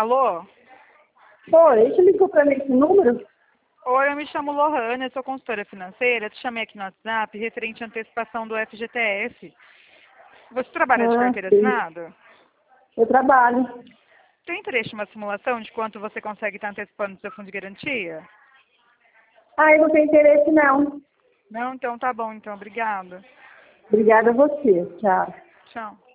Alô? Oi, você ligou para mim esse número? Oi, eu me chamo Lohane, eu sou consultora financeira. Te chamei aqui no WhatsApp referente à antecipação do FGTS. Você trabalha de Ah, carteira sim. assinada? Eu trabalho. Tem interesse em uma simulação de quanto você consegue estar antecipando do seu fundo de garantia? Ah, eu não tenho interesse não. Não? Então tá bom, então. Obrigada. Obrigada a você. Tchau. Tchau.